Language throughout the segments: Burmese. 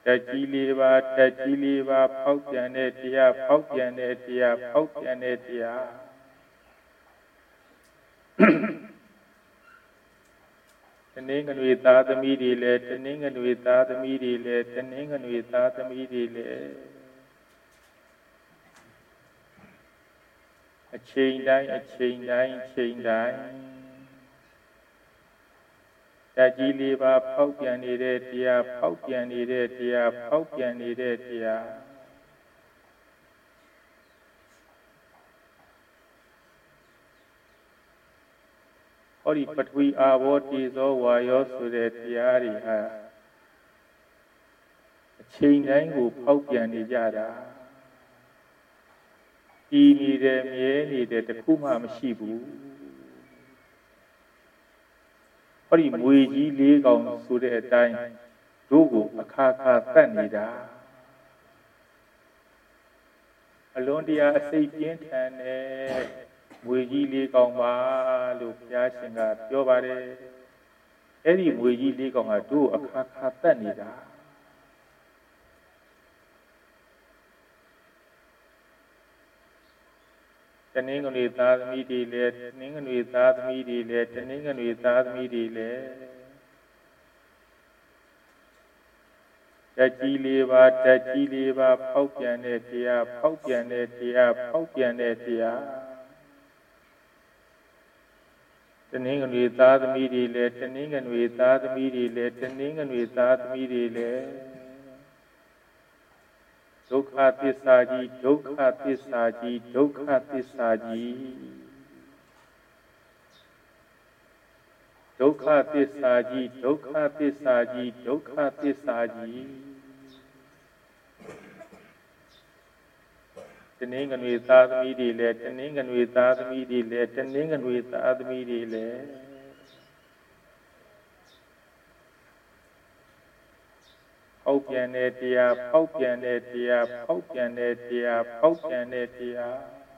Tajiliva, Tajiliva, Paupianetia, Paupianetia, Paupianetia. Teningan wita the midile, teningan wita the midile, teningan wita the midile. A chain dying, a chain dying, chain dying. Tajiliva, Paupianetia, Paupianetia, Paupianetia. Ori patwi avoti zo wayo sure tiyari ha. Chain dying go Paupianejada. Ini de mieni de Takuma Mashibu. Ori Muiji Ligong Sure Dine, Dugu, Akaka Sanida. Alondia sapient and Muiji Ligong Ma, Lucia Singa, Yobare. Eddie Muiji Ligong Adu, Akaka Sanida. Teningan without immediately, teningan without immediately, teningan without immediately. Tajiliva, Tajiliva, Paupianetia, Paupianetia, Paupianetia. Teningan without immediately, teningan without immediately, teningan without immediately. Dukha Tisaji, Dukha Tisaji, Dukha Tisaji. Dukha Tisaji, Dukha Tisaji, Dukha Tisaji. Teningan without immediately, teningan without immediately, teningan without immediately. Paupianetia, Paupianetia, Paupianetia, Paupianetia.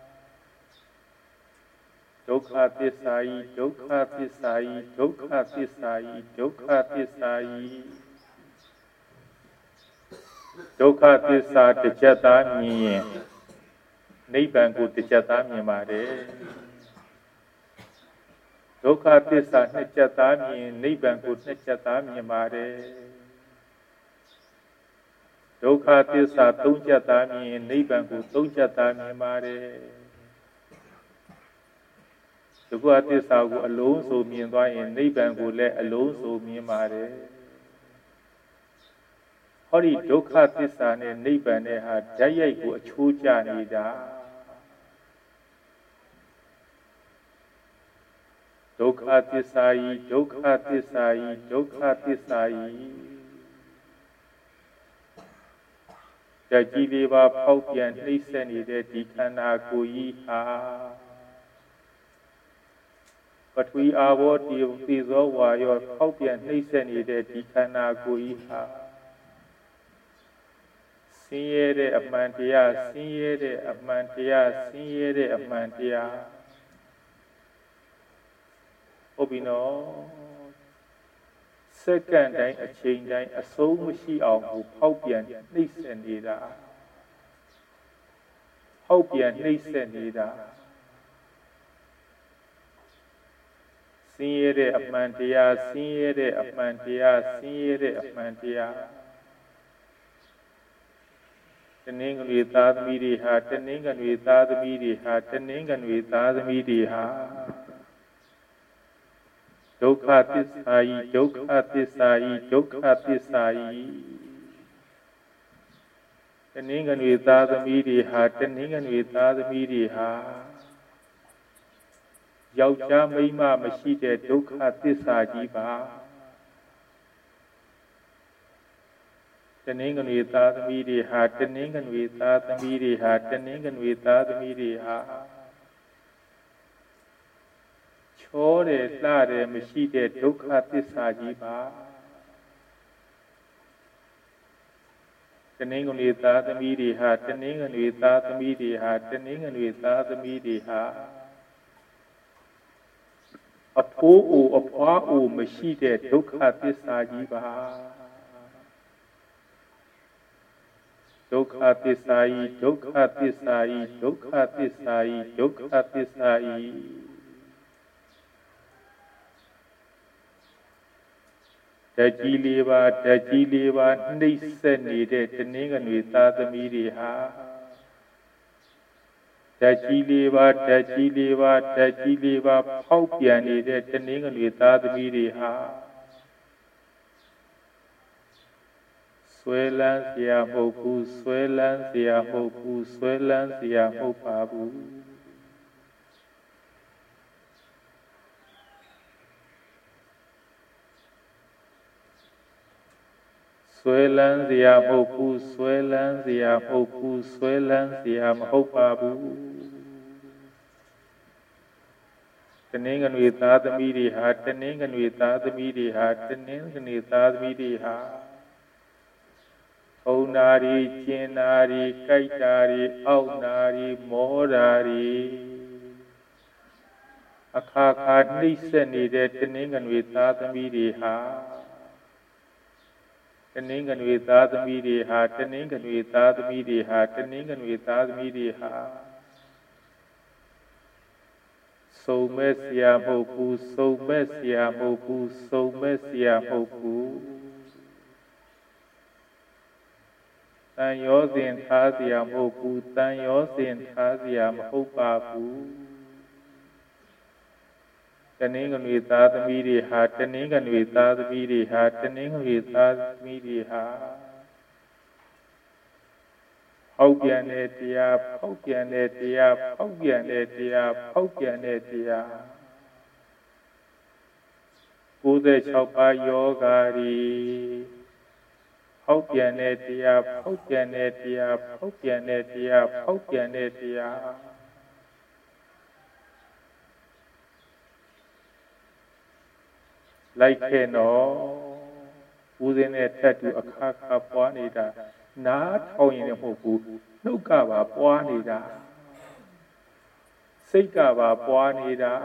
Dukha Tisai, Dukha Tisai, Dukha Tisai, Dukha Tisai. Dukha Tisa Tichata Mien. Nibangu Tichata Miemare. Dukha Tisa Nichata Mien, Nibangu Nichata Miemare. Dukha Tisa Tunjata Mien, Nibangu Tunjata Miemare. Dukha Tisa alone so mean by in Nibangu let alone so Miemare. Hori Dukha Tisa and Nibane had Jayaku Chuja Nida. Dukha Tisai, Dukha Tisai, Dukha Tisai. Tajiliva Paupian Nisani de Dikana Kuiha. But we are what you feel why your Paupian Nisani de Dikana Kuiha. Siere Amantia, Siere Amantia, Siere Amantia. Obino. Second day, a chain day, a soul machine of Paupian, Nisandida. Paupian, Nisandida. Siere Amantia, Siere Amantia, Siere Amantia. Teningan without Midiha, Teningan without Midiha, Teningan without Midiha. Dukha Tisai, Dukha Tisai, Dukha Tisai. Teningan without Midiha, Teningan without Midiha. Yaucha Mima Mashite, Dukha Tisaji Ba. Teningan without Midiha, Teningan without Midiha, Teningan without Midiha. Chore Lare Mashite, Dukha Tisaji Ba. Teningan without Midiha, Teningan without Midiha, Teningan without Midiha. A po a pa o Mashite, Dukha Tisaji Ba. dukkha tissai dukkha tissai dukkha tissai dukkha tissai ဓာတ်ကြီးလေးပါနှိမ့်ဆက်နေတဲ့တနည်းကနွေသားသမီးတွေဟာဓာတ်ကြီးလေးပါဖောက်ပြန်နေတဲ့တနည်းကနွေသားသမီးတွေဟာဆွဲလန်းเสียမဟုတ်ဘူးဆွဲလန်းเสียမဟုတ်ဘူးဆွဲလန်းเสียမဟုတ်ပါဘူးဆွဲလန်းเสียမဟုတ်ဘူးဆွဲလန်းเสียမဟုတ်ဘူးဆွဲလန်းเสียမဟုတ်ပါဘူးတနင်္ဂနွေသားသမီးတွေဟာတနင်္ဂနွေသားသမီးတွေဟာတနင်္ဂနွေသားသမီးတွေဟာထုံနာရီကျင်နာရီကြိုက်တာရီအောက်နာရီမောတာရီအခါခါနှိမ့်ဆက်နေတဲ့တနင်္ဂနွေသားသမီးတွေဟာတနင်္ဂနွေသားသမီးတွေဟာတနင်္ဂနွေသားသမီးတွေဟာတနင်္ဂနွေသားသမီးတွေဟာစုံမဲ့เสียမဟုတ်ဘူးစုံမဲ့เสียမဟုတ်ဘူးစုံမဲ့เสียမဟုတ်ဘူးတန်ရောစဉ်ထားเสียမဟုတ်ဘူးတန်ရောစဉ်ထားเสียမဟုတ်ပါဘူးတနင်္ဂနွေသားသမီးတွေဟာတနင်္ဂနွေသားသမီးတွေဟာတနင်္ဂနွေသားသမီးတွေဟာဖောက်ပြန်တဲ့တရားဖောက်ပြန်တဲ့တရားဖောက်ပြန်တဲ့တရားဖောက်ပြန်တဲ့တရား96ပါးယောဂါတွေဖောက်ပြန်တဲ့တရားဖောက်ပြန်တဲ့တရားဖောက်ပြန်တဲ့တရားဖောက်ပြန်တဲ့တရားလိုက်ခဲ့နော်ဦးစင်းနဲ့ထက်တူအခါခါပွားနေတာနားထောင်ရင်လည်းမဟုတ်ဘူးနှုတ်ကပါပွားနေတာစိတ်ကပါပွားနေတာ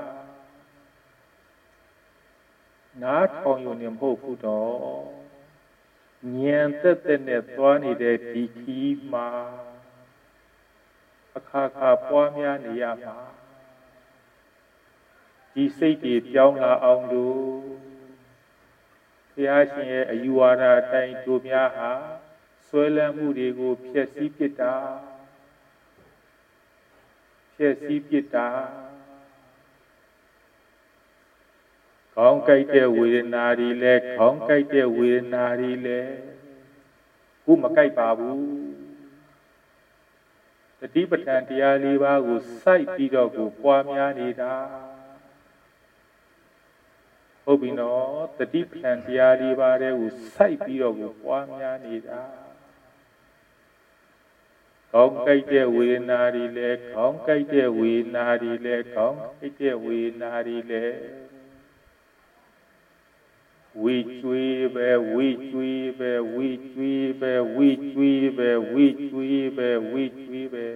နားထောင်ရင်လည်းမဟုတ်ဘူးတော့ဉာဏ်သက်သက်နဲ့သွားနေတဲ့ဒီခီးမှာအခါခါပွားများနေရမှာဒီစိတ်တွေပြောင်းလာအောင်လို့ဘုရားရှင်ရဲ့အယူဝါဒအတိုင်းတို့များဟာဆွဲလန်းမှုတွေကိုဖျက်ဆီးပစ်တာခေါင်းကိုက်တဲ့ဝေဒနာတွေလဲခေါင်းကိုက်တဲ့ဝေဒနာတွေလဲခုမကိုက်ပါဘူးတတိပဋ္ဌာန်တရား၄ပါးကိုစိုက်ပြီးတော့ကိုပွားများနေတာဟုတ်ပြီနော်တတိပဋ္ဌာန်တရား၄ပါးတွေကိုစိုက်ပြီးတော့ကိုပွားများနေတာခေါင်းကိုက်တဲ့ဝေဒနာတွေလဲခေါင်းကိုက်တဲ့ဝေဒနာတွေလဲခေါင်းကိုက်တဲ့ဝေဒနာတွေလဲဝိကျွေးပဲဝိကျွေးပဲဝိကျွေးပဲဝိကျွေးပဲဝိကျွေးပဲဝိကျွေးပဲ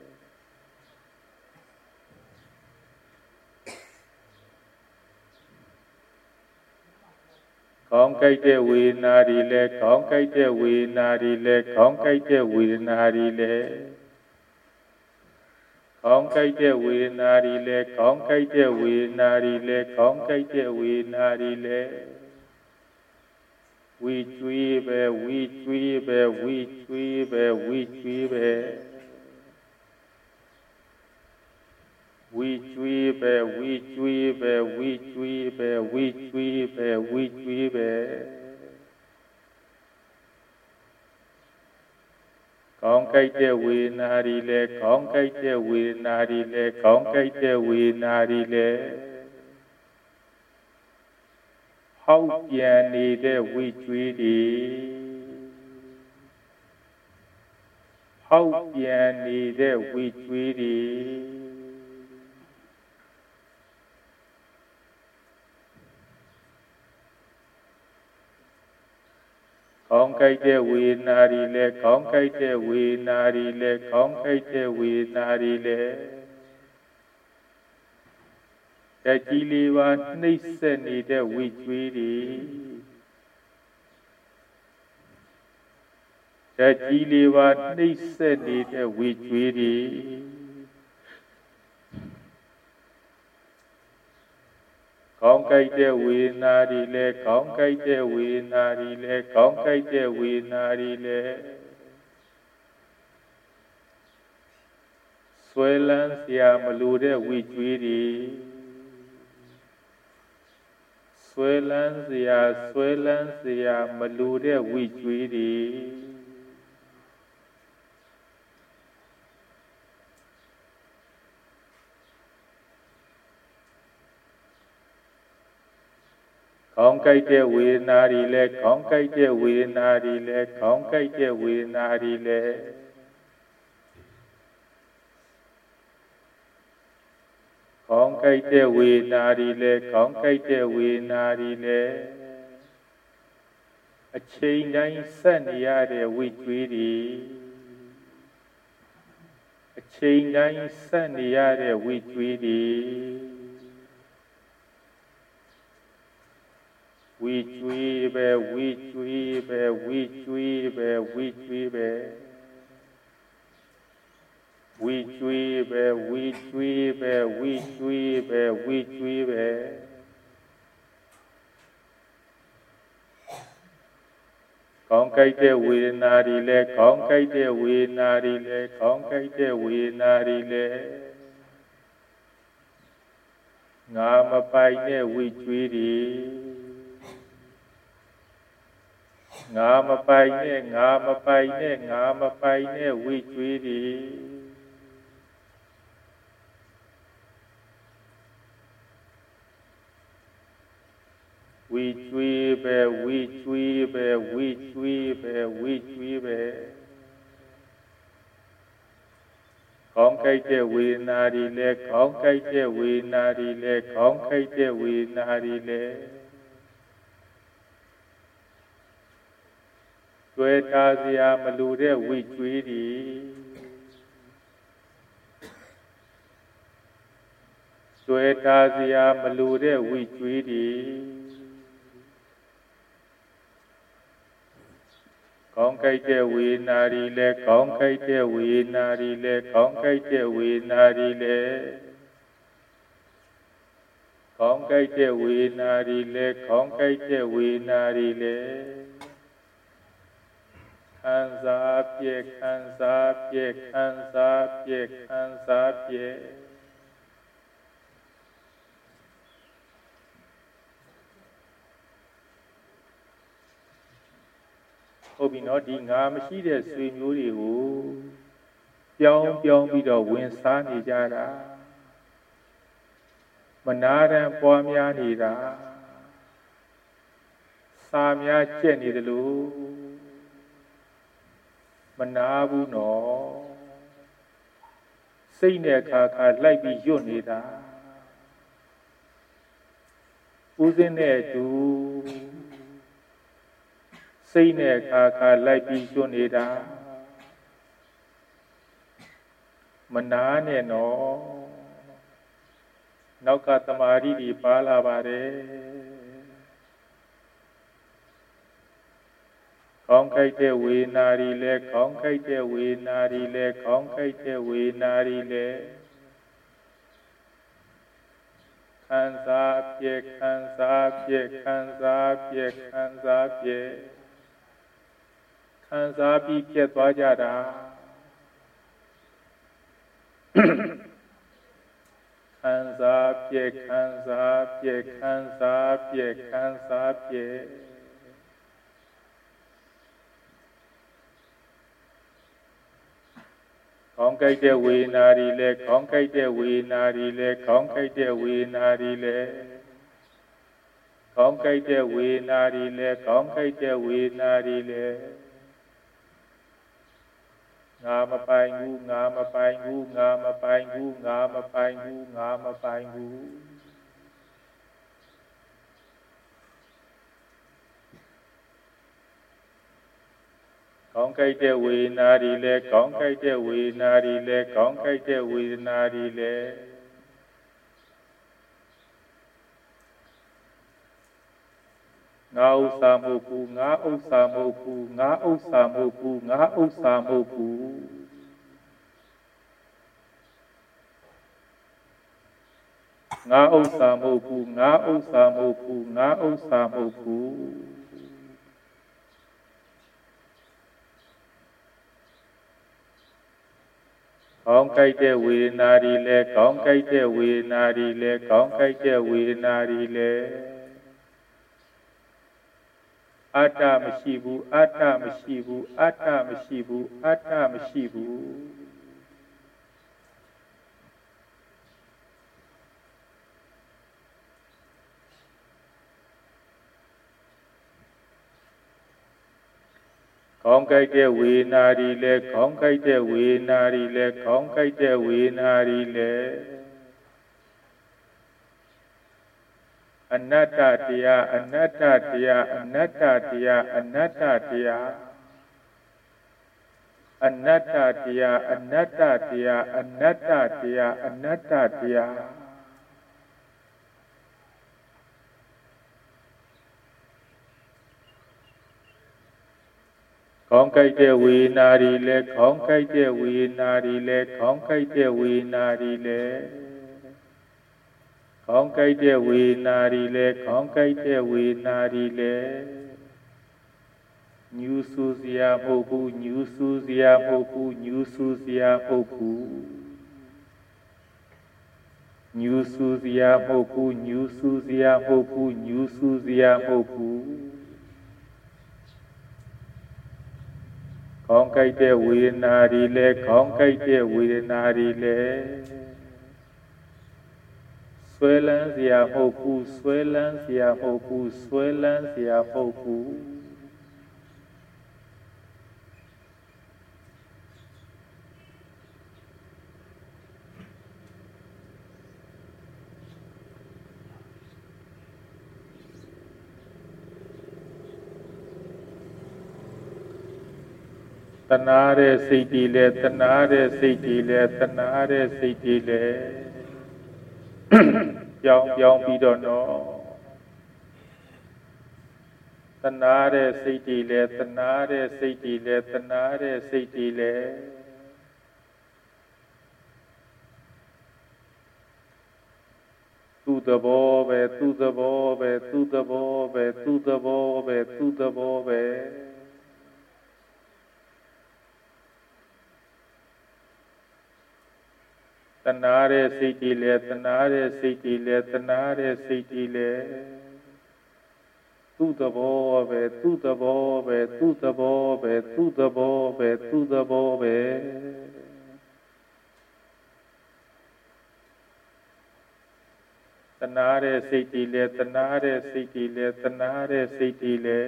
ခေါင်းကိုက်တဲ့ဝေဒနာတွေလဲခေါင်းကိုက်တဲ့ဝေဒနာတွေလဲခေါင်းကိုက်တဲ့ဝေဒနာတွေလဲခေါင်းကိုက်တဲ့ဝေဒနာတွေလဲခေါင်းကိုက်တဲ့ဝေဒနာတွေလဲခေါင်းကိုက်တဲ့ဝေဒနာတွေလဲဝိကျွေးပဲဝိကျွေးပဲဝိကျွေးပဲဝိကျွေးပဲဝိကျွေးပဲဝိကျွေးပဲဝိကျွေးပဲဝိကျွေးပဲဝိကျွေးပဲခေါင်းကိုက်တဲ့ဝေဒနာတွေလဲခေါင်းကိုက်တဲ့ဝေဒနာတွေလဲခေါင်းကိုက်တဲ့ဝေဒနာတွေလဲဟောက်ပြန်နေတဲ့ဝိကျွေးတွေဟောက်ပြန်နေတဲ့ဝိကျွေးတွေခေါင်းကိုက်တဲ့ဝေဒနာတွေလဲခေါင်းကိုက်တဲ့ဝေဒနာတွေလဲခေါင်းကိုက်တဲ့ဝေဒနာတွေလဲဓာတ်ကြီးလေးပါနှိမ့်ဆက်နေတဲ့ဝိကျွေးတွေဓာတ်ကြီးလေးပါနှိမ့်ဆက်နေတဲ့ဝေကျွေးတွေကောင်းကြိုက်တဲ့ဝေဒနာတွေလဲကောင်းကြိုက်တဲ့ဝေဒနာတွေလဲကောင်းကြိုက်တဲ့ဝေဒနာတွေလဲဆွဲလန်းစရာမလိုတဲ့ဝေကျွေးတွေဆွဲလန်းစရာမလိုတဲ့ဝေကျွေးတွေကောင်းကြိုက်တဲ့ဝေဒနာတွေလဲကောင်းကြိုက်တဲ့ဝေဒနာတွေလဲကောင်းကြိုက်တဲ့ဝေဒနာတွေလဲကောင်းကြိုက်တဲ့ဝေဒနာတွေလဲကောင်းကြိုက်တဲ့ဝေဒနာတွေလဲအချိန်တိုင်းဆက်နေရတဲ့ဝိကျွေးတွေအချိန်တိုင်းဆက်နေရတဲ့ဝိကျွေးတွေဝိကျွေးပဲဝိကျွေးပဲဝိကျွေးပဲဝိကျွေးပဲဝိကျွေးပဲဝိကျွေးပဲဝိကျွေးပဲဝိကျွေးပဲကောင်းကြိုက်တဲ့ဝေဒနာတွေလဲကောင်းကြိုက်တဲ့ဝေဒနာတွေလဲကောင်းကြိုက်တဲ့ဝေဒနာတွေလဲငါမပိုင်တဲ့ဝိကျွေးတွေငါမပိုင်တဲ့ဝိကျွေးတွေဝိကျွေးပဲဝိကျွေးပဲဝိကျွေးပဲဝိကျွေးပဲကောင်းကြိုက်တဲ့ဝေဒနာတွေလဲကောင်းကြိုက်တဲ့ဝေဒနာတွေလဲကောင်းကြိုက်တဲ့ဝေဒနာတွေလဲတွေ့တာစရာမလိုတဲ့ဝိကျွေးတွေတွေ့တာစရာမလိုတဲ့ဝိကျွေးတွေကောင်းကြိုက်တဲ့ဝေဒနာတွေလဲကောင်းကြိုက်တဲ့ဝေဒနာတွေလဲကောင်းကြိုက်တဲ့ဝေဒနာတွေလဲကောင်းကြိုက်တဲ့ဝေဒနာတွေလဲကောင်းကြိုက်တဲ့ဝေဒနာတွေလဲခံစားပြည့်ခံစားပြည့်ခံစားပြည့်ခံစားပြည့်ဟုတ်ပြီနော်ဒီငါမရှိတဲ့ဆွေမျိုးတွေကိုပြောင်းပြီးတော့ဝင်စားနေကြတာမနာတမ်းပွားများနေတာစာများကျက်နေတယ်လို့မနာဘူးနော်စိတ်နဲ့ခါလိုက်ပြီးညွတ်နေတာဦးစင်းနဲ့အတူစိတ်နဲ့ခါလိုက်ပြီးညွတ်နေတာမနာနဲ့နော်နောက်ကသမာဓိတွေပါလာပါတယ်ကောင်းကြိုက်တဲ့ဝေဒနာတွေလဲကောင်းကြိုက်တဲ့ဝေဒနာတွေလဲကောင်းကြိုက်တဲ့ဝေဒနာတွေလဲခံစားပြည့်ခံစားပြည့်ခံစားပြည့်ခံစားပြည့်ခံစားပြီးပြည့်သွားကြတာခံစားပြည့်ခံစားပြည့်ခံစားပြည့်ခံစားပြည့်ကောင်းကြိုက်တဲ့ဝေဒနာတွေလဲကောင်းကြိုက်တဲ့ဝေဒနာတွေလဲကောင်းကြိုက်တဲ့ဝေဒနာတွေလဲကောင်းကြိုက်တဲ့ဝေဒနာတွေလဲကောင်းကြိုက်တဲ့ဝေဒနာတွေလဲငါမပိုင်ဘူးငါမပိုင်ဘူးငါမပိုင်ဘူးငါမပိုင်ဘူးငါမပိုင်ဘူးကောင်းကြိုက်တဲ့ဝေဒနာတွေလဲကောင်းကြိုက်တဲ့ဝေဒနာတွေလဲကောင်းကြိုက်တဲ့ဝေဒနာတွေလဲ ngā usa moku, ngā usa moku, ngā usa moku, ngā usa moku. Ngā usa moku, ngā usa moku, ngā usa moku. Con cây te we na đi le, con cây te we na đi le, con cây te we na đi le. Ata mashibu, ata mashibu, ata mashibu, ata mashibu. Con cây te we na đi le, con cây te we na đi le, con cây te we na đi le. Anatta tiya, anatta tiya, anatta tiya, anatta tiya. Anatta tiya, anatta tiya, anatta tiya, anatta tiya. Con cây te we na đi le, con cây te we na đi le, con cây te we na đi le. Con cây te we na đi le, con cây te we na đi le. Nhu su zia moku, nhu su zia moku, nhu su zia moku. Nhu su zia moku, nhu su zia moku, nhu su zia moku. Con cây te we na đi le, con cây te we na đi le. Xuê lan zia moku, xuê lan zia moku, xuê lan zia moku. Tanare siddhile, tanare siddhile, tanare siddhile.ပြောင်းပြီးတော့နော်တနာတဲ့စိတ်တွေလဲတနာတဲ့စိတ်တွေလဲတနာတဲ့စိတ်တွေလဲသူ့သဘောပဲသူ့သဘောပဲသူ့သဘောပဲသူ့သဘောပဲသူ့သဘောပဲတနာတဲ့စိတ်တွေလဲတနာတဲ့စိတ်တွေလဲတနာတဲ့စိတ်တွေလဲသူ့သဘောပဲသူ့သဘောပဲသူ့သဘောပဲသူ့သဘောပဲသူ့သဘောပဲတနာတဲ့စိတ်တွေလဲတနာတဲ့စိတ်တွေလဲတနာတဲ့စိတ်တွေလဲ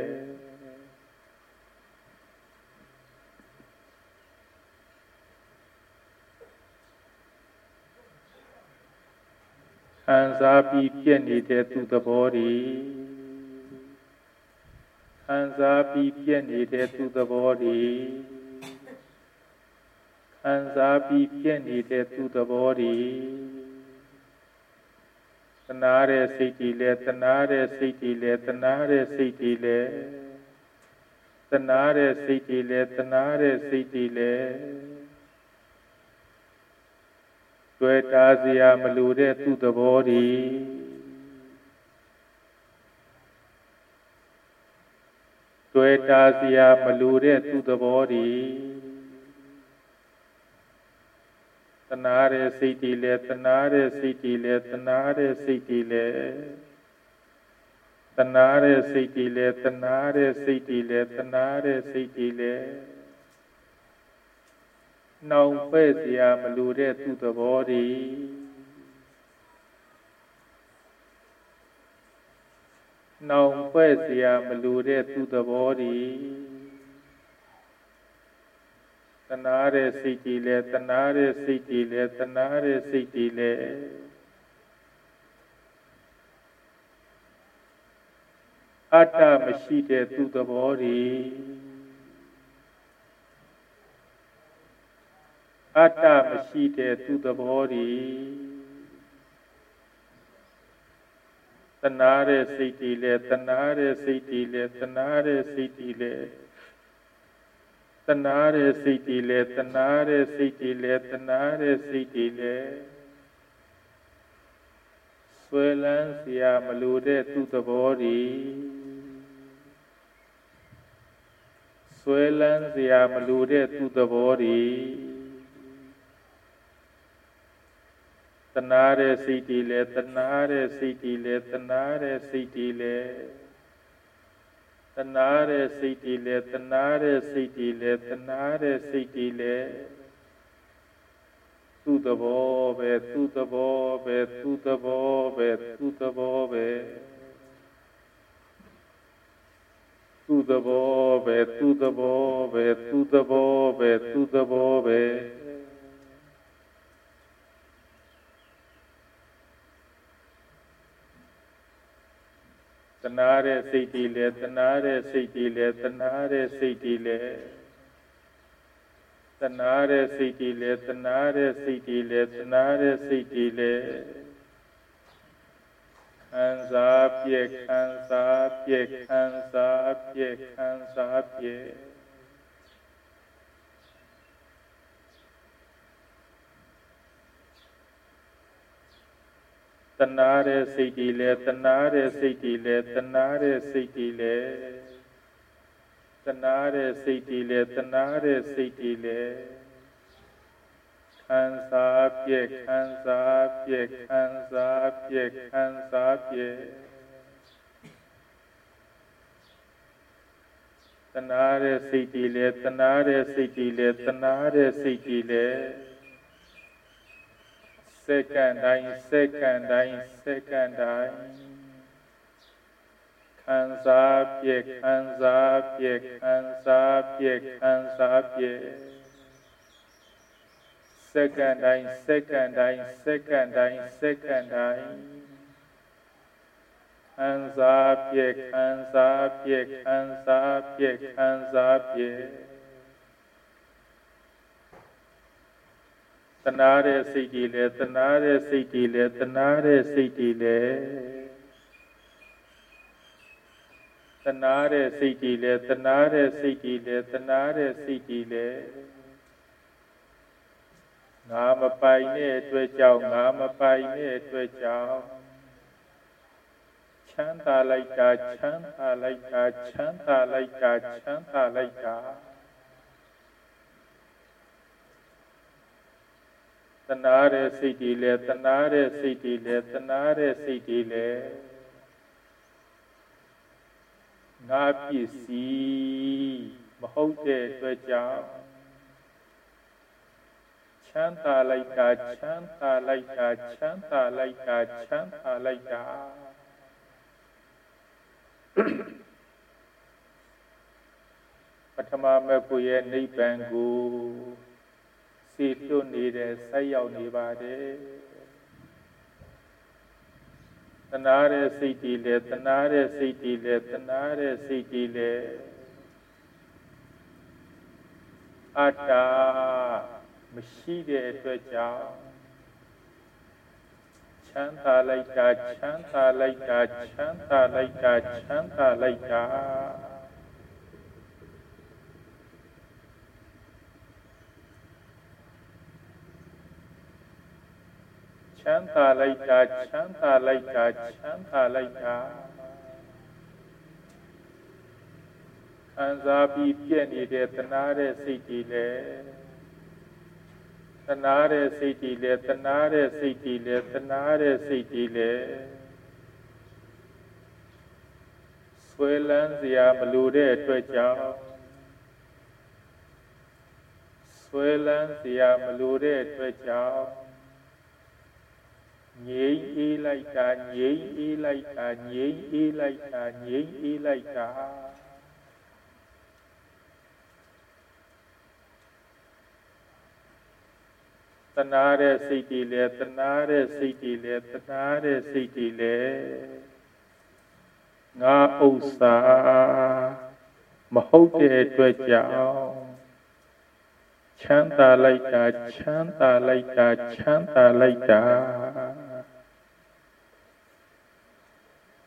ခံစားပြီးပြည့်နေတဲ့သူ့သဘောတွေခံစားပြီးပြည့်နေတဲ့သူ့သဘောတွေခံစားပြီးပြည့်နေတဲ့သူ့သဘောတွေတနာတဲ့စိတ်တွေလဲတနာတဲ့စိတ်တွေလဲတနာတဲ့စိတ်တွေလဲတနာတဲ့စိတ်တွေလဲတနာတဲ့စိတ်တွေလဲတွေ့တာစရာမလိုတဲ့သူ့သဘောတွေတွေ့တာစရာမလိုတဲ့သူ့သဘောတွေတနာတဲ့စိတ်တွေလဲတနာတဲ့စိတ်တွေလဲတနာတဲ့စိတ်တွေလဲတနာတဲ့စိတ်တွေလဲတနာတဲ့စိတ်တွေလဲတနာတဲ့စိတ်တွေလဲနှောင်ပဲ့စရာမလိုတဲ့သူ့သဘောတွေနှောင်ပဲ့စရာမလိုတဲ့သူ့သဘောတွေတနာတဲ့စိတ်တွေလဲတနာတဲ့စိတ်တွေလဲတနာတဲ့စိတ်တွေလဲအတ္တမရှိတဲ့သူ့သဘောတွေအတ္တမရှိတဲ့သူ့သဘောတွေတနာတဲ့စိတ်တည်လေတနာတဲ့စိတ်တည်လေတနာတဲ့စိတ်တည်လေတနာတဲ့စိတ်တည်လေတနာတဲ့စိတ်တည်လေတနာတဲ့စိတ်တည်လေဆွဲလန်းเสียမလိုတဲ့သူ့သဘောတွေဆွဲလန်းเสียမလိုတဲ့သူ့သဘောတွေတနာတဲ့စိတ်တည်လေတနာတဲ့စိတ်တည်လေတနာတဲ့စိတ်တည်လေတနာတဲ့စိတ်တည်လေတနာတဲ့စိတ်တည်လေတနာတဲ့စိတ်တည်လေသူ့သဘောပဲသူ့သဘောပဲသူ့သဘောပဲသူ့သဘောပဲသူ့သဘောပဲသူ့သဘောပဲသူ့သဘောပဲသူ့သဘောပဲတနာတဲ့စိတ်တည်လေတနာတဲ့စိတ်တည်လေတနာတဲ့စိတ်တည်လေတနာတဲ့စိတ်တည်လေတနာတဲ့စိတ်တည်လေတနာတဲ့စိတ်တည်လေခံစားပြည့်ခံစားပြည့်ခံစားပြည့်ခံစားပြည့်တနာတဲ့စိတ်တည်လေတနာတဲ့စိတ်တည်လေတနာတဲ့စိတ်တည်လေတနာတဲ့စိတ်တည်လေတနာတဲ့စိတ်တည်လေခံစားပြည့်ခံစားပြည့်ခံစားပြည့်ခံစားပြည့်တနာတဲ့စိတ်တည်လေတနာတဲ့စိတ်တည်လေတနာတဲ့စိတ်တည်လေစက္ကန့်တိုင်းစက္ကန့်တိုင်းစက္ကန့်တိုင်းခံစားပြည့်ခံစားပြည့်ခံစားပြည့်ခံစားပြည့်စက္ကန့်တိုင်းစက္ကန့်တိုင်းစက္ကန့်တိုင်းစက္ကန့်တိုင်းခံစားပြည့်ခံစားပြည့်ခံစားပြည့်ခံစားပြည့်တနာတဲ့စိတ်တည်လေတနာတဲ့စိတ်တည်လေတနာတဲ့စိတ်တည်လေတနာတဲ့စိတ်တည်လေတနာတဲ့စိတ်တည်လေတနာတဲ့စိတ်တည်လေငါမပိုင်တဲ့အတွက်ကြောင့်ငါမပိုင်တဲ့အတွက်ကြောင့်ချမ်းသာလိုက်တာချမ်းသာလိုက်တာချမ်းသာလိုက်တာချမ်းသာလိုက်တာတနာတဲ့စိတ်တည်လေတနာတဲ့စိတ်တည်လေတနာတဲ့စိတ်တည်လေငါပစ္စည်းမဟုတ်တဲ့အတွက်ကြောင့်ချမ်းသာလိုက်တာချမ်းသာလိုက်တာချမ်းသာလိုက်တာချမ်းသာလိုက်တာပထမမေဖို့ရဲ့နိဗ္ဗာန်ကိုစေလွတ်နေတဲ့ဆက်ရောက်နေပါတယ်တနာတဲ့စိတ်တည်လေတနာတဲ့စိတ်တည်လေတနာတဲ့စိတ်တည်လေအတ္တမရှိတဲ့အတွက်ကြောင့်ချမ်းသာလိုက်တာချမ်းသာလိုက်တာချမ်းသာလိုက်တာချမ်းသာလိုက်တာချမ်းသာလိုက်တာချမ်းသာလိုက်တာချမ်းသာလိုက်တာခံစားပြီးပြည့်နေတဲ့တနာတဲ့စိတ်တည်လေတနာတဲ့စိတ်တည်လေတနာတဲ့စိတ်တည်လေတနာတဲ့စိတ်တည်လေဆွဲလန်းเสียမလိုတဲ့အတွက်ကြောင့်ဆွဲလန်းเสียမလိုတဲ့အတွက်ကြောင့်ငြိမ်းအေးလိုက်တာငြိမ်းအေးလိုက်တာငြိမ်းအေးလိုက်တာငြိမ်းအေးလိုက်တာတနာတဲ့စိတ်တည်လေတနာတဲ့စိတ်တည်လေတနာတဲ့စိတ်တည်လေငါဥစ္စာမဟုတ်တဲ့အတွက်ကြောင့်ချမ်းသာလိုက်တာချမ်းသာလိုက်တာချမ်းသာလိုက်တာ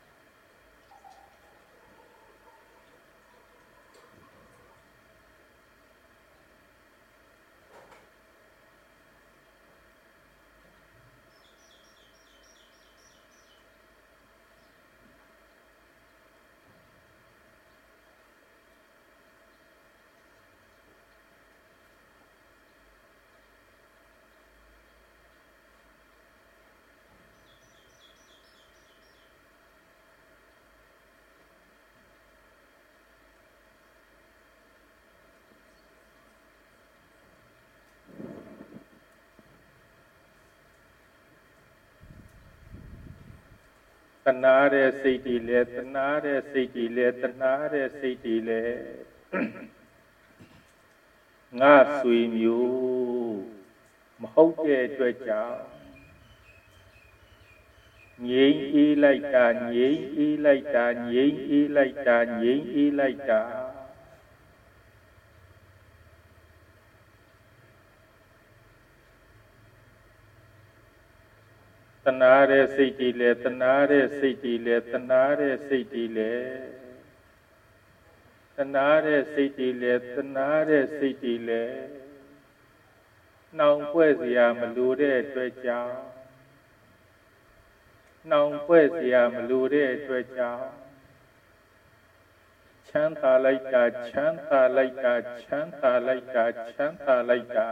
နာတဲ့စိတ်တွေလဲတနာတဲ့စိတ်တွေလဲတနာတဲ့စိတ်တွေလဲငါဆွေမျိုးမဟုတ်တဲ့အတွက်ကြောင့်ငြိမ်းအေးလိုက်တာငြိမ်းအေးလိုက်တာငြိမ်းအေးလိုက်တာငြိမ်းအေးလိုက်တာတနာတဲ့စိတ်တွေလဲတနာတဲ့စိတ်တွေလဲတနာတဲ့စိတ်တွေလဲတနာတဲ့စိတ်တွေလဲတနာတဲ့စိတ်တွေလဲနှောင်ဖွဲ့เสียမလိုတဲ့အတွက်ကြောင့်နှောင်ဖွဲ့เสียမလိုတဲ့အတွက်ကြောင့်ချမ်းသာလိုက်တာချမ်းသာလိုက်တာချမ်းသာလိုက်တာချမ်းသာလိုက်တာ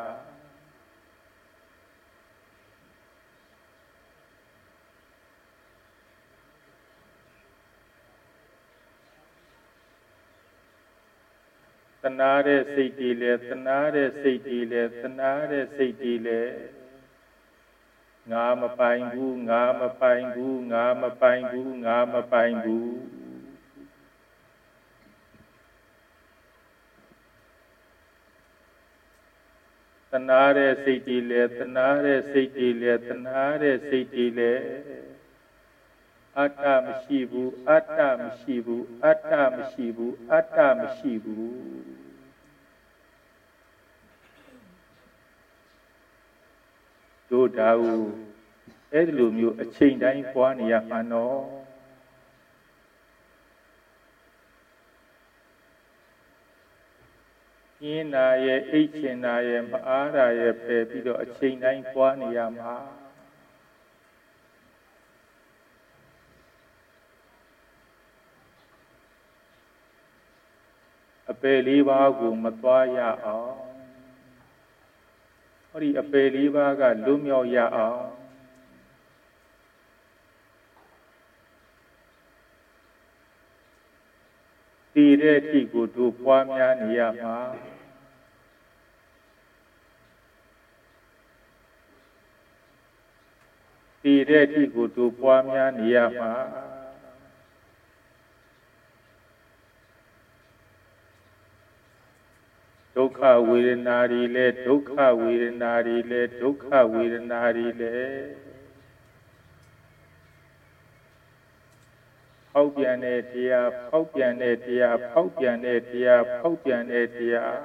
တနာတဲ့စိတ်တွေလဲတနာတဲ့စိတ်တွေလဲတနာတဲ့စိတ်တွေလဲငါမပိုင်ဘူးငါမပိုင်ဘူးငါမပိုင်ဘူးငါမပိုင်ဘူးတနာတဲ့စိတ်တွေလဲတနာတဲ့စိတ်တွေလဲတနာတဲ့စိတ်တွေလဲအတ္တမရှိဘူးအတ္တမရှိဘူးအတ္တမရှိဘူးအတ္တမရှိဘူးတို့ဒါဟုအဲ့ဒီလိုမျိုးအချိန်တိုင်းပွားနေရမှာနော်ပြင်းနာရဲ့အိတ်ချင်နာရဲ့မအားတာရဲ့ပယ်ပြီးတော့အချိန်တိုင်းပွားနေရမှာအပယ်လေးပါးကိုမသွားရအောင်ဟောဒီအပယ်လေးပါးကလွတ်မြောက်ရအောင်တည်တဲ့အထိကိုတို့ပွားများနေရမှာတည်တဲ့အထိကိုတို့ပွားများနေရမှာဒုက္ခဝေဒနာတွေလဲဒုက္ခဝေဒနာတွေလဲဒုက္ခဝေဒနာတွေလဲဖောက်ပြန်တဲ့တရားဖောက်ပြန်တဲ့တရားဖောက်ပြန်တဲ့တရားဖောက်ပြန်တဲ့တရား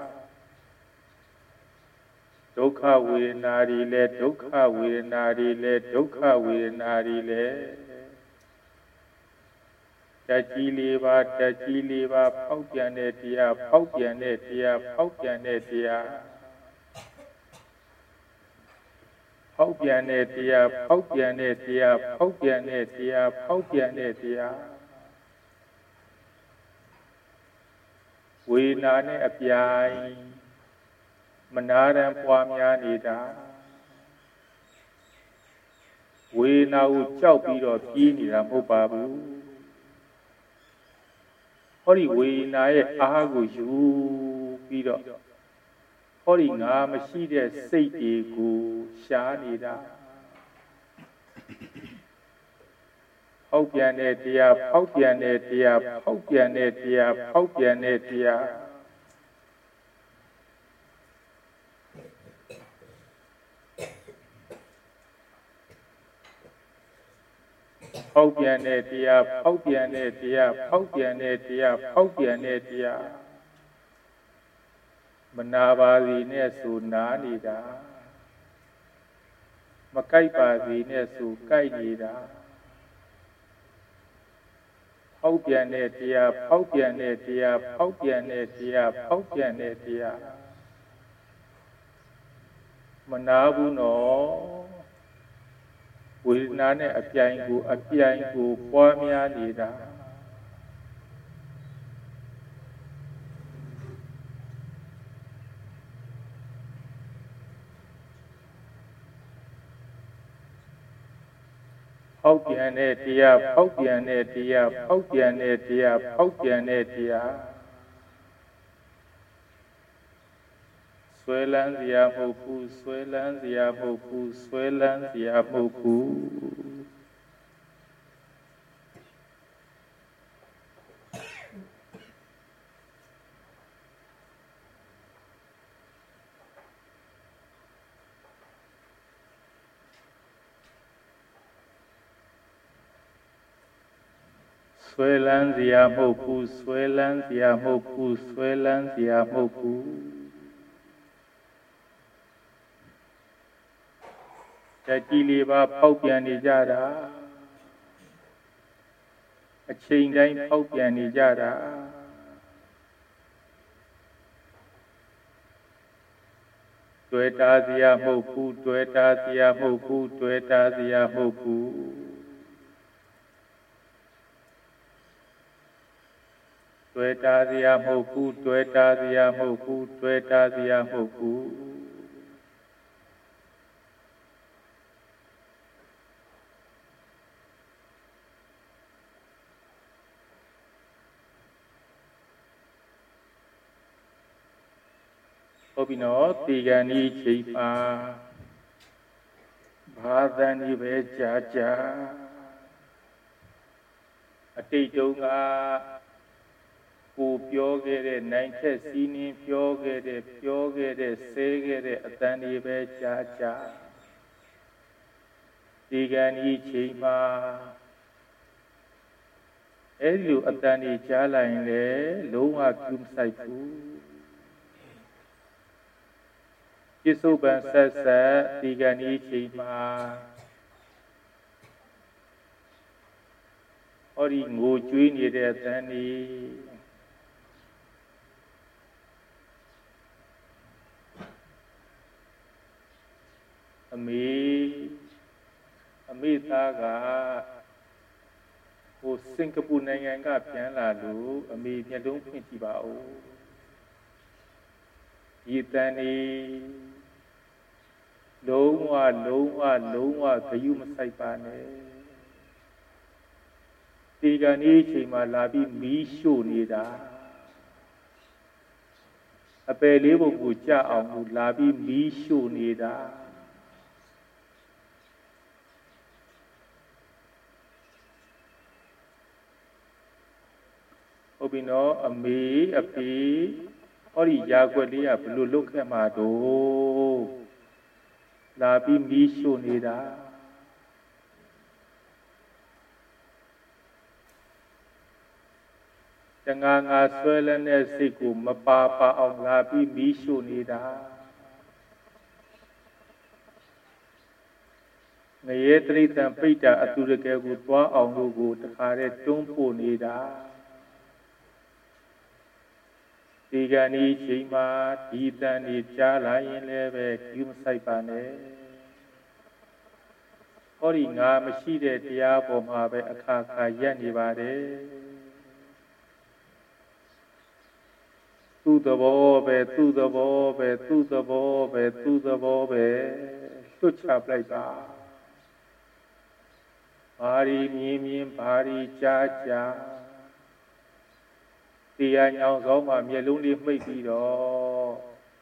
ဒုက္ခဝေဒနာတွေလဲဒုက္ခဝေဒနာတွေလဲဒုက္ခဝေဒနာတွေလဲတကြီးလေးပါတကြီးလေးပါဖောက်ပြန်တဲ့တရားဖောက်ပြန်တဲ့တရားဖောက်ပြန်တဲ့တရားဖောက်ပြန်တဲ့တရားဖောက်ပြန်တဲ့တရားဖောက်ပြန်တဲ့တရားဖောက်ပြန်တဲ့တရားဝေဒနာနဲ့အပြိုင်မနာရန်ပွားများနေတာဝေဒနာကိုကြောက်ပြီးတော့ပြေးနေတာမဟုတ်ပါဘူးဟောဒီဝေဒနာရဲ့အားကိုယူပြီးတော့ဟောဒီငါမရှိတဲ့စိတ်တွေကိုရှားနေတာဖောက်ပြန်တဲ့တရားဖောက်ပြန်တဲ့တရားဖောက်ပြန်တဲ့တရားဖောက်ပြန်တဲ့တရားဖောက်ပြန်တဲ့တရားဖောက်ပြန်တဲ့တရားဖောက်ပြန်တဲ့တရားဖောက်ပြန်တဲ့တရားမနာပါစေနဲ့ဆိုနာနေတာမကြိုက်ပါစေနဲ့ဆိုကြိုက်နေတာဖောက်ပြန်တဲ့တရားဖောက်ပြန်တဲ့တရားဖောက်ပြန်တဲ့တရားဖောက်ပြန်တဲ့တရားမနာဘူးနော်ဝေဒနာနဲ့အပြိုင်ကိုပွားများနေတာဖောက်ပြန်တဲ့တရားဖောက်ပြန်တဲ့တရားဖောက်ပြန်တဲ့တရားဖောက်ပြန်တဲ့တရားဆွဲလန်းစရာမဟုတ်ဘူးဆွဲလန်းစရာမဟုတ်ဘူးဆွဲလန်းစရာမဟုတ်ဘူးဆွဲလန်းစရာမဟုတ်ဘူးဆွဲလန်းစရာမဟုတ်ဘူးဆွဲလန်းစရာမဟုတ်ဘူးဓာတ်ကြီးလေးပါဖောက်ပြန်နေကြတာအချိန်တိုင်းဖောက်ပြန်နေကြတာတွေ့တာစရာမဟုတ်ဘူးတွေ့တာစရာမဟုတ်ဘူးတွေ့တာစရာမဟုတ်ဘူးတွေ့တာစရာမဟုတ်ဘူးတွေ့တာစရာမဟုတ်ဘူးတွေ့တာစရာမဟုတ်ဘူးဟုတ်ပြီနော်ဒီကနေ့ချိန်မှာဘာသာနေပဲကြာကြာအတိတ်တုန်းကကိုပြောခဲ့တဲ့နိုင်ထက်စီးနှင်းပြောခဲ့တဲ့ဆဲခဲ့တဲ့အတန်တွေပဲကြာကြာဒီကနေ့ချိန်မှာအဲ့ဒီလိုအတန်တွေကြားလိုက်ရင်လေလုံးဝကျူးမဆိုင်ဘူးပြစ္ဆုတ်ပန်ဆက်ဆက်ဒီကနေ့ချိန်မှာဟောဒီငိုကြွေးနေတဲ့အတန်တွေအမေသားကဟိုစင်ကာပူနိုင်ငံကပြန်လာလို့အမေမျက်လုံးဖွင့်ကြည့်ပါဦးဒီတန်နေလုံးဝဂယုမဆိုင်ပါနဲ့ဒီကနေ့အချိန်မှာလာပြီးမီးရှို့နေတာအပယ်လေးပုံကိုကြအောင်မူလာပြီးမီးရှို့နေတာဟုတ်ပြီနော်အမေအဖေဟောဒီရာခွက်လေးကဘယ်လိုလုပ်ခဲ့မှာတော့လာပြီးမီးရှို့နေတာတငါငါဆွဲလန်းတဲ့စိတ်ကိုမပါအောင်လာပြီးမီးရှို့နေတာငရဲတရိတံပိဋ္ဌအတူတကယ်ကိုသွားအောင်လို့ကိုတခါတည်းတွန်းပို့နေတာဒီကနေ့ချိန်မှာဒီတန်နေကြားလာရင်လည်းပဲယူမဆိုင်ပါနဲ့ဟောဒီငါမရှိတဲ့တရားပေါ်မှာပဲအခါခါရက်နေပါတယ်သူ့သဘောပဲလွတ်ချပလိုက်ပါဘာရီမြင်ဘာရီကြားတရားညောင်ဆောင်မှာမျက်လုံးလေးမှိတ်ပြီးတော့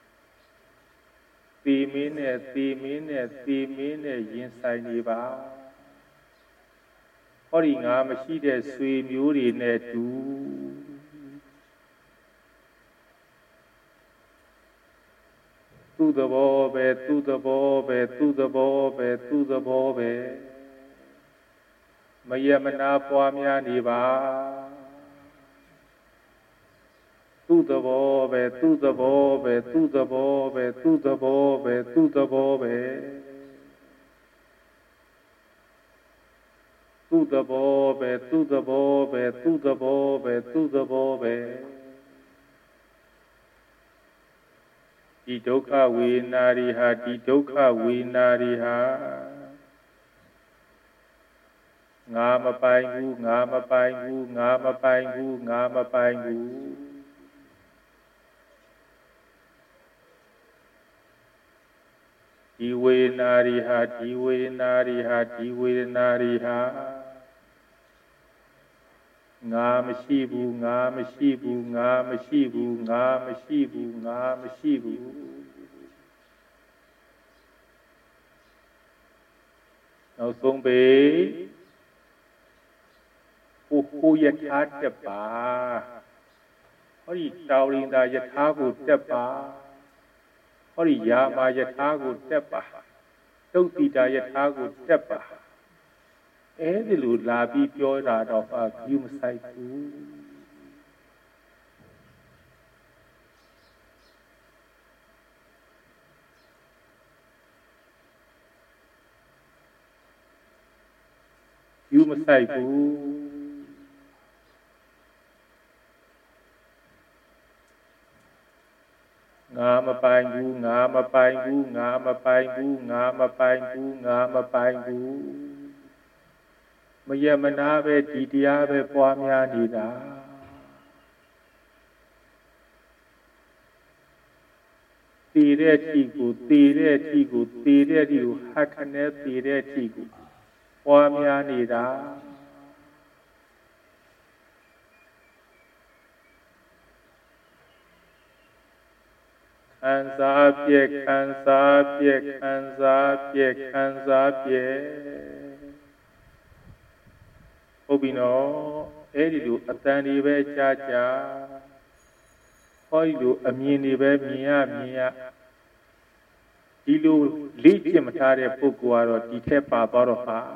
သီမင်းနဲ့ရင်ဆိုင်နေပါဟောဒီငါမရှိတဲ့ဆွေမျိုးတွေနဲ့တူသူ့သဘောပဲမယမနာပွားများနေပါသူ့သဘောပဲသူ့သဘောပဲသူ့သဘောပဲသူ့သဘောပဲသူ့သဘောပဲသူ့သဘောပဲသူ့သဘောပဲသူ့သဘောပဲသူ့သဘောပဲဒီဒုက္ခဝေဒနာတွေဟာဒီဒုက္ခဝေဒနာတွေဟာငါမပိုင်ဘူးငါမပိုင်ဘူးငါမပိုင်ဘူးငါမပိုင်ဘူးဒီဝေဒနာတွေဟာဒီဝေဒနာတွေဟာဒီဝေဒနာတွေဟာငါမရှိဘူးငါမရှိဘူးငါမရှိဘူးငါမရှိဘူးငါမရှိဘူးနောက်ဆုံးပေဟိုယထာတက်ပါဟောဒီတောင်းရင်သာယထာကိုတက်ပါဟောဒီယာမာယထာကိုတက်ပါတုတ်တိတာယထာကိုတက်ပါအဲဒီလိုလာပြီးပြောတာတော့ဂယုမဆိုင်ဘူးယူမဆိုင်ဘူးငါမပိုင်ဘူးငါမပိုင်ဘူးငါမပိုင်ဘူးငါမပိုင်ဘူးငါမပိုင်ဘူးမရမနာပဲဒီတရားပဲပွားများနေတာတည်တဲ့အထိကိုတည်တဲ့အထိကိုတည်တဲ့အထိကိုဟတ်ခနဲ့တည်တဲ့အထိကိုပွားများနေတာခံစားပြည့်ခံစားပြည့်ခံစားပြည့်ခံစားပြည့်ဟုတ်ပြီနော်အဲ့ဒီလိုအတန်တွေပဲကြားကြားဟောဒီလိုအမြင်တွေပဲမြင်ရဒီလိုလေ့ကျင့်မထားတဲ့ပုဂ္ဂိုလ်ကတော့ဒီထက်ပါသွားတော့ပါ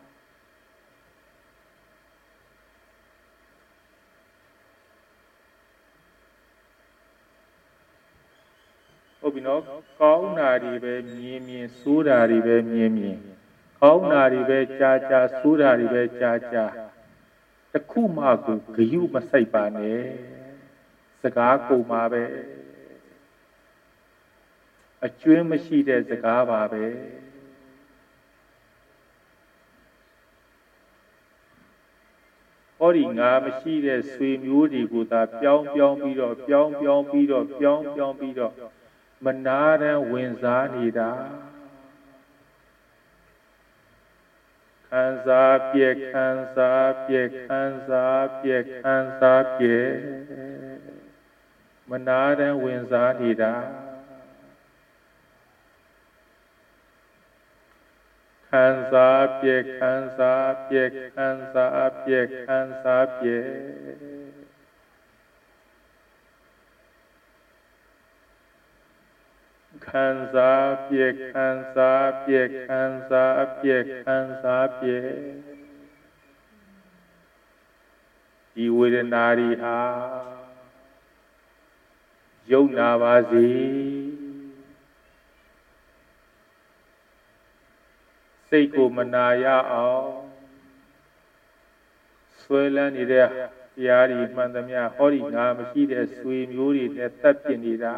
ဟုတ်ပြီနော်ကောင်းတာတွေပဲမြင်ဆိုးတာတွေပဲမြင်ကောင်းတာတွေပဲကြားဆိုးတာတွေပဲကြားတခုမှကိုဂယုမစိုက်ပါနဲ့စကားကုန်ပါပဲအကျွင်းမရှိတဲ့စကားပါပဲဟောဒီငါမရှိတဲ့ဆွေမျိုးတွေကိုသာပြောင်းပြီးတော့မနာတမ်းဝင်စားနေတာခံစားပြည့်ခံစားပြည့်ခံစားပြည့်ခံစားပြည့်မနာတမ်းဝင်စားနေတာခံစားပြည့်ခံစားပြည့်ခံစားပြည့်ခံစားပြည့်ခံစားပြည့်ခံစားပြည့်ခံစားပြည့်ခံစားပြည့်ဒီဝေဒနာတွေဟာယုံနာပါစေစိတ်ကိုမနာရအောင်ဆွဲလန်းနေတဲ့တရားတွေမှန်သမျှဟောဒီငါမရှိတဲ့ဆွေမျိုးတွေနဲ့တပ်ပြနေတာ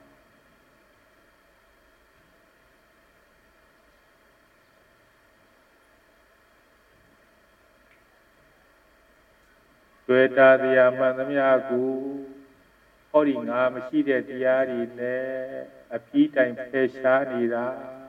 တွေ့တာတရားမှန်သမျှကိုဟောဒီငါမရှိတဲ့တရားတွေနဲ့အပြီးတိုင်ဖယ်ရှားနေတာ